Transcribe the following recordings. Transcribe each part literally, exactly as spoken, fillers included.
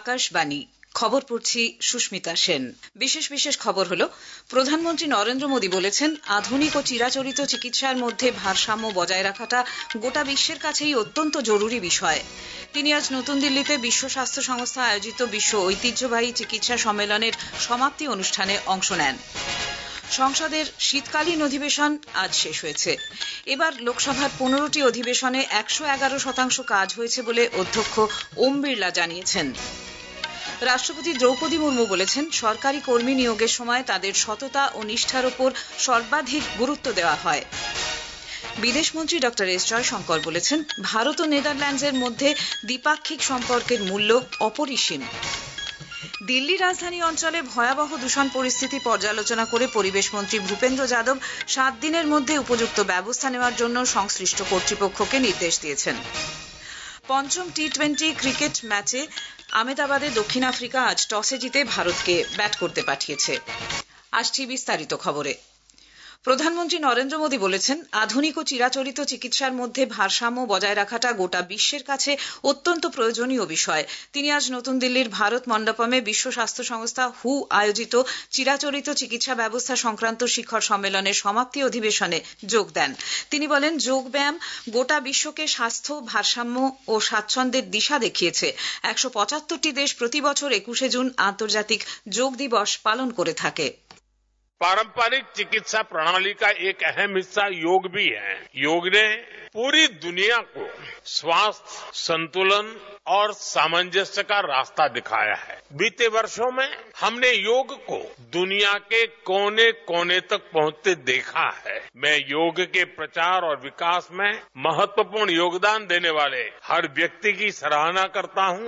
আকাশবাণী খবর পড়ছি সুস্মিতা সেন। বিশেষ বিশেষ খবর হলো, প্রধানমন্ত্রী নরেন্দ্র মোদী বলেছেন, আধুনিক ও চিরাচরিত চিকিৎসার মধ্যে ভারসাম্য বজায় রাখাটা গোটা বিশ্বের কাছেই অত্যন্ত জরুরি বিষয়। তিনি আজ নতুন দিল্লিতে বিশ্ব স্বাস্থ্য সংস্থা আয়োজিত বিশ্ব ঐতিহ্যবাহী চিকিৎসা সম্মেলনের সমাপ্তি অনুষ্ঠানে অংশ নেন। সংসদের শীতকালীন অধিবেশন আজ শেষ হয়েছে। এবার লোকসভার পনেরোটি অধিবেশনে একশো এগারো শতাংশ কাজ হয়েছে বলে অধ্যক্ষ ওম বিড়লা জানিয়েছেন। রাষ্ট্রপতি দ্রৌপদী মুর্মু বলেছেন, সরকারি কর্মী নিয়োগের সময় তাদের সততা ও নিষ্ঠার ওপর সর্বাধিক গুরুত্ব দেওয়া হয়। বিদেশমন্ত্রী ডক্টর এস জয়শঙ্কর বলেছেন, ভারত ও নেদারল্যান্ডসের মধ্যে দ্বিপাক্ষিক সম্পর্কের মূল্য অপরিসীম। দিল্লি রাজধানী অঞ্চলে ভয়াবহ দূষণ পরিস্থিতি পর্যালোচনা করে পরিবেশ মন্ত্রী ভূপেন্দ্র যাদব সাত দিনের মধ্যে উপযুক্ত ব্যবস্থা নেওয়ার জন্য সংশ্লিষ্ট কর্তৃপক্ষকে নির্দেশ দিয়েছেন। পঞ্চম টি টোয়েন্টি ক্রিকেট ম্যাচে আহমেদাবাদে দক্ষিণ আফ্রিকা আজ টসে জিতে ভারতকে ব্যাট করতে পাঠিয়েছে। আসছি বিস্তারিত খবরে। প্রধানমন্ত্রী নরেন্দ্র মোদী বলেছেন, আধুনিক ও চিরাচরিত চিকিৎসার মধ্যে ভারসাম্য বজায় রাখাটা গোটা বিশ্বের কাছে অত্যন্ত প্রয়োজনীয় বিষয়। তিনি আজ নতুন দিল্লির ভারত মণ্ডপমে বিশ্ব স্বাস্থ্য সংস্থা হু আয়োজিত চিরাচরিত চিকিৎসা ব্যবস্থা সংক্রান্ত শিখর সম্মেলনের সমাপ্তি অধিবেশনে যোগ দেন। তিনি বলেন, যোগ ব্যায়াম গোটা বিশ্বকে স্বাস্থ্য, ভারসাম্য ও স্বাচ্ছন্দ্যের দিশা দেখিয়েছে। একশো পঁচাত্তরটি দেশ প্রতি বছর একুশে জুন আন্তর্জাতিক যোগ দিবস পালন করে থাকে। पारंपरिक चिकित्सा प्रणाली का एक अहम हिस्सा योग भी है। योग ने पूरी दुनिया को स्वास्थ्य, संतुलन और सामंजस्य का रास्ता दिखाया है। बीते वर्षों में हमने योग को दुनिया के कोने कोने तक पहुंचते देखा है। मैं योग के प्रचार और विकास में महत्वपूर्ण योगदान देने वाले हर व्यक्ति की सराहना करता हूं।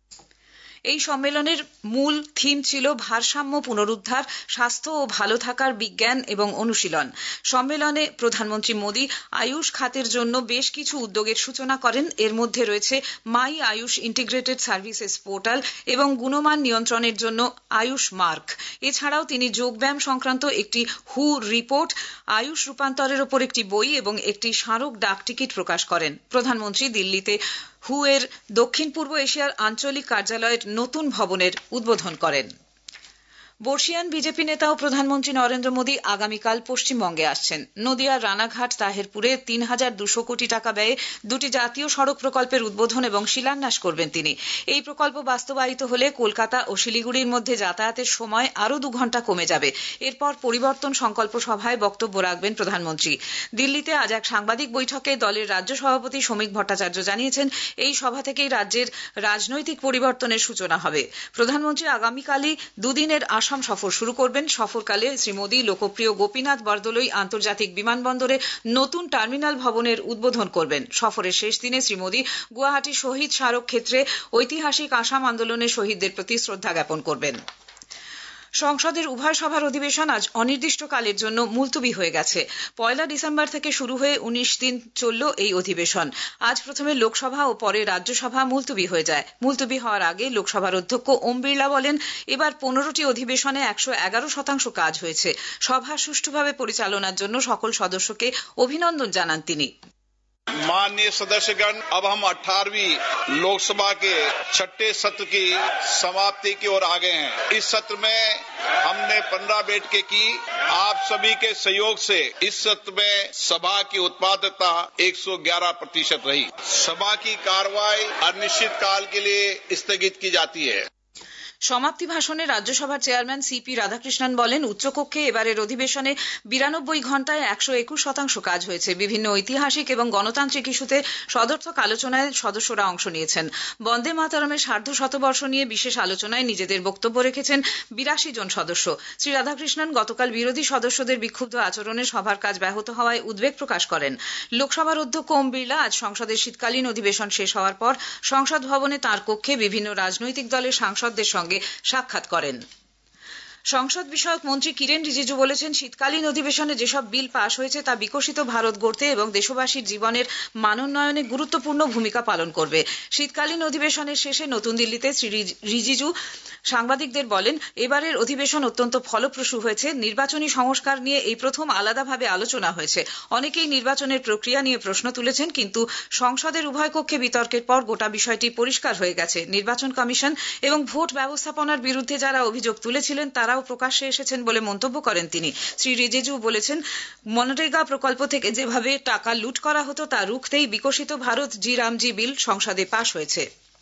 এই সম্মেলনের মূল থিম ছিল ভারসাম্য পুনরুদ্ধার, স্বাস্থ্য ও ভালো থাকার বিজ্ঞান এবং অনুশীলন। সম্মেলনে প্রধানমন্ত্রী মোদী আয়ুষ খাতের জন্য বেশ কিছু উদ্যোগের সূচনা করেন। এর মধ্যে রয়েছে my Ayush integrated services portal এবং গুণমান নিয়ন্ত্রণের জন্য আয়ুষ মার্ক। এছাড়াও তিনি যোগব্যায়াম সংক্রান্ত একটি হু রিপোর্ট, আয়ুষ রূপান্তরের ওপর একটি বই এবং একটি স্মারক ডাক টিকিট প্রকাশ করেন। প্রধানমন্ত্রী দিল্লিতে হু এর দক্ষিণ পূর্ব এশিয়ার আঞ্চলিক কার্যালয়ের নতুন ভবনের উদ্বোধন করেন। বর্ষীয়ান বিজেপি নেতা ও প্রধানমন্ত্রী নরেন্দ্র মোদী আগামীকাল পশ্চিমবঙ্গে আসছেন। নদিয়ার রানাঘাট তাহেরপুরে তিন হাজার দুশো কোটি টাকা ব্যয়ে দুটি জাতীয় সড়ক প্রকল্পের উদ্বোধন এবং শিলান্যাস করবেন তিনি। এই প্রকল্প বাস্তবায়িত হলে কলকাতা ও শিলিগুড়ির মধ্যে যাতায়াতের সময় আরও দু ঘন্টা কমে যাবে। এরপর পরিবর্তন সংকল্প সভায় বক্তব্য রাখবেন প্রধানমন্ত্রী। দিল্লিতে আজ এক সাংবাদিক বৈঠকে দলের রাজ্য সভাপতি শ্রমিক ভট্টাচার্য জানিয়েছেন, এই সভা থেকেই রাজ্যের রাজনৈতিক পরিবর্তনের সূচনা হবে। প্রধানমন্ত্রী আগামীকালই দুদিনের আসাম সফর শুরু করবেন। সফরকালে শ্রী মোদী লোকপ্রিয় গোপীনাথ বরদলৈ আন্তর্জাতিক বিমানবন্দরে নতুন টার্মিনাল ভবনের উদ্বোধন করবেন। সফরের শেষ দিনে শ্রী মোদী গুয়াহাটি শহীদ স্মারক ক্ষেত্রে ঐতিহাসিক আসাম আন্দোলনের শহীদদের প্রতি শ্রদ্ধা জ্ঞাপন করবেন। সংসদের উভয় সভার অধিবেশন আজ অনির্দিষ্টকালের জন্য মুলতবি হয়ে গেছে। পয়লা ডিসেম্বর থেকে শুরু হয়ে উনিশ দিন চলল এই অধিবেশন। আজ প্রথমে লোকসভা ও পরে রাজ্যসভা মুলতবি হয়ে যায়। মুলতবি হওয়ার আগে লোকসভার অধ্যক্ষ ওম বিড়লা বলেন, এবার পনেরোটি অধিবেশনে একশো এগারো শতাংশ কাজ হয়েছে। সভা সুষ্ঠুভাবে পরিচালনার জন্য সকল সদস্যকে অভিনন্দন জানান তিনি। माननीय सदस्यगण, अब हम अठारहवीं लोकसभा के छठे सत्र की समाप्ति की ओर आ गए हैं। इस सत्र में हमने पंद्रह बैठकें की। आप सभी के सहयोग से इस सत्र में सभा की उत्पादकता एक सौ ग्यारह प्रतिशत रही। सभा की कार्रवाई अनिश्चित काल के लिए स्थगित की जाती है। সমাপ্তি ভাষণে রাজ্যসভার চেয়ারম্যান সিপি রাধাকৃষ্ণন বলেন, উচ্চকক্ষে এবারের অধিবেশনে বিরানব্বই ঘন্টায় একশো একুশ শতাংশ কাজ হয়েছে। বিভিন্ন ঐতিহাসিক এবং গণতান্ত্রিক ইস্যুতে সদর্থক আলোচনায় সদস্যরা অংশ নিয়েছেন। বন্দে মাতরমের সার্ধ শতবর্ষ নিয়ে বিশেষ আলোচনায় নিজেদের বক্তব্য রেখেছেন বিরাশি জন সদস্য। শ্রী রাধাকৃষ্ণন গতকাল বিরোধী সদস্যদের বিক্ষুব্ধ আচরণে সভার কাজ ব্যাহত হওয়ায় উদ্বেগ প্রকাশ করেন। লোকসভার অধ্যক্ষ ওম বিড়লা আজ সংসদের শীতকালীন অধিবেশন শেষ হওয়ার পর সংসদ ভবনে তাঁর কক্ষে বিভিন্ন রাজনৈতিক দলের সাংসদদের সঙ্গে সাক্ষাৎ করেন। সংসদ বিষয়ক মন্ত্রী কিরেন রিজিজু বলেছেন, শীতকালীন অধিবেশনে যেসব বিল পাশ হয়েছে তা বিকশিত ভারত গড়তে এবং দেশবাসীর জীবনের মানোন্নয়নে গুরুত্বপূর্ণ ভূমিকা পালন করবে। শীতকালীন অধিবেশনের শেষে নতুন দিল্লিতে শ্রী রিজিজু সাংবাদিকদের বলেন, এবারের অধিবেশন অত্যন্ত ফলপ্রসূ হয়েছে। নির্বাচনী সংস্কার নিয়ে এই প্রথম আলাদাভাবে আলোচনা হয়েছে। অনেকেই নির্বাচনের প্রক্রিয়া নিয়ে প্রশ্ন তুলেছেন, কিন্তু সংসদের উভয় কক্ষে বিতর্কের পর গোটা বিষয়টি পরিষ্কার হয়ে গেছে। নির্বাচন কমিশন এবং ভোট ব্যবস্থাপনার বিরুদ্ধে যারা অভিযোগ তুলেছিলেন তারাও প্রকাশ্যে এসেছেন বলে মন্তব্য করেন তিনি। শ্রী রিজিজু বলেছেন, মনরেগা প্রকল্প থেকে যেভাবে টাকা লুট করা হতো তা রুখতেই বিকশিত ভারত জি রামজি বিল সংসদে পাশ হয়েছে।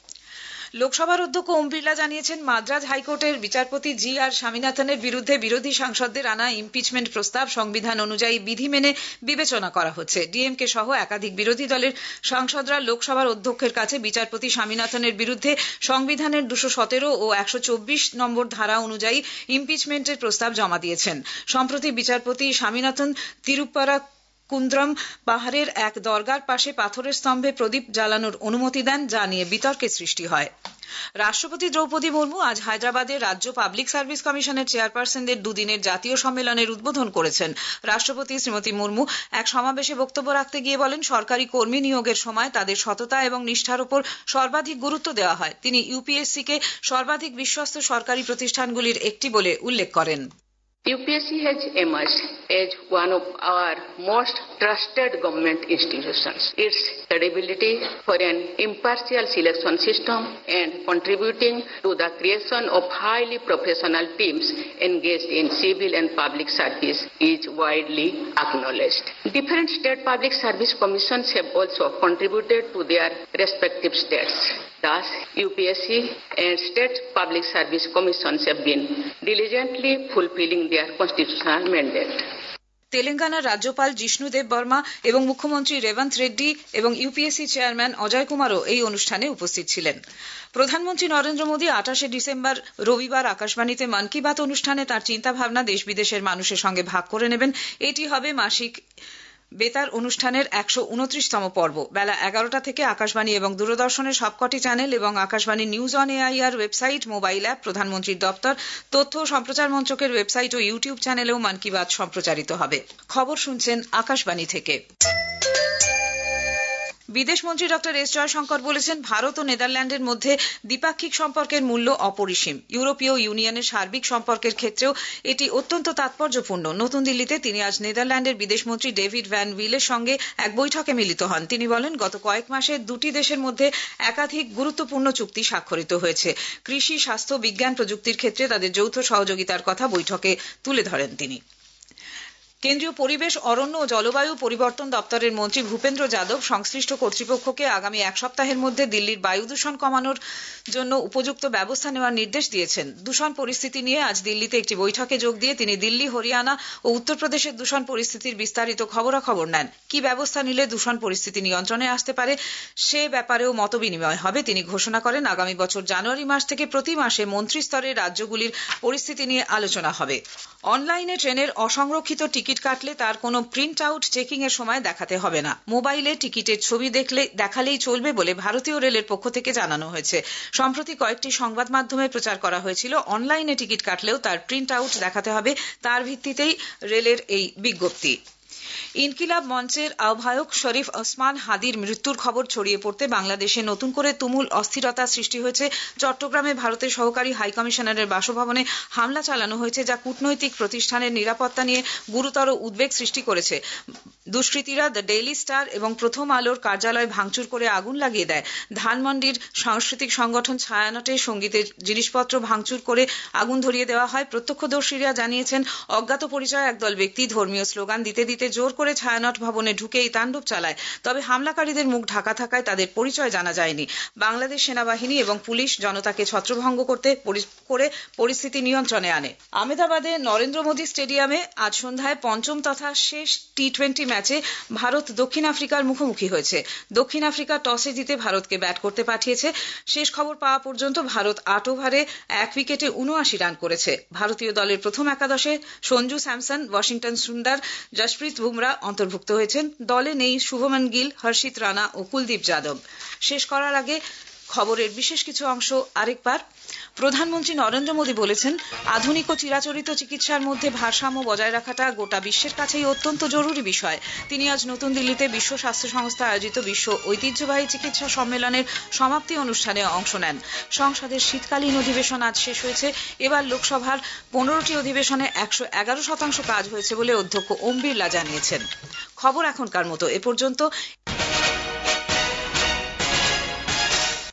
লোকসভার অধ্যক্ষ ওম বিড়লা জানিয়েছেন, মাদ্রাজ হাইকোর্টের বিচারপতি জি আর স্বামীনাথনের বিরুদ্ধে বিরোধী সাংসদদের আনা ইমপিচমেন্ট প্রস্তাব সংবিধান অনুযায়ী বিধি মেনে বিবেচনা করা হচ্ছে। ডিএমকে সহ একাধিক বিরোধী দলের সাংসদরা লোকসভার অধ্যক্ষের কাছে বিচারপতি স্বামীনাথনের বিরুদ্ধে সংবিধানের দুশো সতেরো ও একশো চব্বিশ নম্বর ধারা অনুযায়ী ইমপিচমেন্টের প্রস্তাব জমা দিয়েছেন। সম্প্রতি বিচারপতি স্বামীনাথন তিরুপারা কুন্দ্রম পাহাড়ের এক দরগার পাশে পাথরের স্তম্ভে প্রদীপ জ্বালানোর অনুমতি দেন, যা নিয়ে বিতর্কের সৃষ্টি হয়। রাষ্ট্রপতি দ্রৌপদী মুর্মু আজ হায়দ্রাবাদে রাজ্য পাবলিক সার্ভিস কমিশনের চেয়ারপারসনদের দুদিনের জাতীয় সম্মেলনের উদ্বোধন করেছেন। রাষ্ট্রপতি শ্রীমতী মুর্মু এক সমাবেশে বক্তব্য রাখতে গিয়ে বলেন, সরকারি কর্মী নিয়োগের সময় তাদের সততা এবং নিষ্ঠার উপর সর্বাধিক গুরুত্ব দেওয়া হয়। তিনি ইউপিএসসিকে সর্বাধিক বিশ্বস্ত সরকারি প্রতিষ্ঠানগুলির একটি বলে উল্লেখ করেন। U P S C has emerged as one of our most trusted government institutions. Its credibility for an impartial selection system and contributing to the creation of highly professional teams engaged in civil and public service is widely acknowledged. Different state public service commissions have also contributed to their respective states. Thus, U P S C and state public service commissions have been diligently fulfilling their constitutional mandate. তেলেঙ্গানার রাজ্যপাল জিষ্ণুদেব বর্মা এবং মুখ্যমন্ত্রী রেবন্ত রেড্ডি এবং UPSC chairman Ajay কুমারও এই অনুষ্ঠানে উপস্থিত ছিলেন। প্রধানমন্ত্রী নরেন্দ্র মোদী আঠাশে ডিসেম্বর রবিবার আকাশবাণীতে মন কি বাত অনুষ্ঠানে তার চিন্তাভাবনা দেশ বিদেশের মানুষের সঙ্গে ভাগ করে নেবেন। এটি হবে মাসিক বেতার অনুষ্ঠানের একশো উনত্রিশতম পর্ব। বেলা এগারোটা থেকে আকাশবাণী এবং দূরদর্শনের সবকটি চ্যানেল এবং Akashvani news on AIR website, mobile app, প্রধানমন্ত্রীর দপ্তর, তথ্য ও সম্প্রচার মন্ত্রকের ওয়েবসাইট ও ইউটিউব চ্যানেলেও মন কি বাত সম্প্রচারিত হবে। খবর শুনছেন আকাশবাণী থেকে। বিদেশমন্ত্রী ডক্টর এস জয়শঙ্কর বলেছেন, ভারত ও নেদারল্যান্ডের মধ্যে দ্বিপাক্ষিক সম্পর্কের মূল্য অপরিসীম। ইউরোপীয় ইউনিয়নের সার্বিক সম্পর্কের ক্ষেত্রেও এটি অত্যন্ত তাৎপর্যপূর্ণ। নতুন দিল্লিতে তিনি আজ নেদারল্যান্ডের বিদেশমন্ত্রী ডেভিড ভ্যান উইলের সঙ্গে এক বৈঠকে মিলিত হন। তিনি বলেন, গত কয়েক মাসে দুটি দেশের মধ্যে একাধিক গুরুত্বপূর্ণ চুক্তি স্বাক্ষরিত হয়েছে। কৃষি, স্বাস্থ্য, বিজ্ঞান, প্রযুক্তির ক্ষেত্রে তাদের যৌথ সহযোগিতার কথা বৈঠকে তুলে ধরেন তিনি। কেন্দ্রীয় পরিবেশ, অরণ্য ও জলবায়ু পরিবর্তন দপ্তরের মন্ত্রী ভূপেন্দ্র যাদব সংশ্লিষ্ট কর্তৃপক্ষকে আগামী এক সপ্তাহের মধ্যে দিল্লির বায়ু দূষণ কমানোর জন্য উপযুক্ত ব্যবস্থা নেওয়ার নির্দেশ দিয়েছেন। দূষণ পরিস্থিতি নিয়ে আজ দিল্লিতে একটি বৈঠকে যোগ দিয়ে তিনি দিল্লি, হরিয়ানা ও উত্তরপ্রদেশের দূষণ পরিস্থিতির বিস্তারিত খবরাখবর নেন। কি ব্যবস্থা নিলে দূষণ পরিস্থিতি নিয়ন্ত্রণে আসতে পারে সে ব্যাপারেও মতবিনিময় হবে। তিনি ঘোষণা করেন, আগামী বছর জানুয়ারি মাস থেকে প্রতি মাসে মন্ত্রী স্তরের রাজ্যগুলির পরিস্থিতি নিয়ে আলোচনা হবে। অনলাইনে ট্রেনের অসংরক্ষিত টিকিট কাটলে তার কোনো প্রিন্ট আউট চেকিং এর সময় দেখাতে হবে না। মোবাইলে টিকিটের ছবি দেখলে দেখালেই চলবে বলে ভারতীয় রেলের পক্ষ থেকে জানানো হয়েছে। সম্প্রতি কয়েকটি সংবাদ মাধ্যমে প্রচার করা হয়েছিল, অনলাইনে টিকিট কাটলেও তার প্রিন্ট আউট দেখাতে হবে। তার ভিত্তিতেই রেলের এই বিজ্ঞপ্তি। ইনকিলাব মঞ্চের আহ্বায়ক শরীফ ওসমান হাদির মৃত্যুর খবর ছড়িয়ে পড়তে বাংলাদেশে নতুন করে তুমুল অস্থিরতা সৃষ্টি হয়েছে। চট্টগ্রামে ভারতের সহকারী হাইকমিশনারের বাসভবনে হামলা চালানো হয়েছে, যা কূটনৈতিক প্রতিষ্ঠানের নিরাপত্তা নিয়ে গুরুতর উদ্বেগ সৃষ্টি করেছে। দুষ্কৃতীরা দ্য ডেইলি স্টার এবং প্রথম আলোর কার্যালয় ভাঙচুর করে আগুন লাগিয়ে দেয়। ধানমন্ডির সাংস্কৃতিক সংগঠন ছায়ানটে সঙ্গীতের জিনিসপত্র ভাঙচুর করে আগুন ধরিয়ে দেওয়া হয়। প্রত্যক্ষদর্শীরা জানিয়েছেন, অজ্ঞাত পরিচয় একদল ব্যক্তি ধর্মীয় স্লোগান দিতে দিতে জোর করে ছায়ানট ভবনে ঢুকে এই তাণ্ডব চালায়। তবে হামলাকারীদের মুখ ঢাকা থাকায় তাদের পরিচয় জানা যায়নি। বাংলাদেশ সেনাবাহিনী এবং পুলিশ জনতাকে ছত্রভঙ্গ করতে করে পরিস্থিতি নিয়ন্ত্রণে আনে। আহমেদাবাদে নরেন্দ্র মোদী স্টেডিয়ামে আজ সন্ধ্যায় পঞ্চম তথা শেষ টি টোয়েন্টি ম্যাচে ভারত দক্ষিণ আফ্রিকার মুখোমুখি হয়েছে। দক্ষিণ আফ্রিকা টসে জিতে ভারতকে ব্যাট করতে পাঠিয়েছে। শেষ খবর পাওয়া পর্যন্ত ভারত আট ওভারে এক উইকেটে উনআশি রান করেছে। ভারতীয় দলের প্রথম একাদশে সঞ্জু স্যামসন, ওয়াশিংটন সুন্দর, জসপ্রীত বুমরা অন্তর্ভুক্ত হয়েছেন। দলে নেই শুভমন গিল, হর্ষিত রানা ও কুলদীপ যাদব। শেষ করার আগে খবরের বিশেষ কিছু অংশ আরেকবার। প্রধানমন্ত্রী নরেন্দ্র মোদী বলেছেন, আধুনিক ও চিরাচরিত চিকিৎসার মধ্যে ভারসাম্য বজায় রাখাটা গোটা বিশ্বের কাছেই অত্যন্ত জরুরি বিষয়। তিনি আজ নতুন দিল্লিতে বিশ্ব স্বাস্থ্য সংস্থা আয়োজিত বিশ্ব ঐতিহ্যবাহী চিকিৎসা সম্মেলনের সমাপ্তি অনুষ্ঠানে অংশ নেন। সংসদের শীতকালীন অধিবেশন আজ শেষ হয়েছে। এবার লোকসভার পনেরোটি অধিবেশনে একশো এগারো শতাংশ কাজ হয়েছে বলে অধ্যক্ষ ওম বিড়লা জানিয়েছেন। খবর এখনকার মতো এ পর্যন্ত।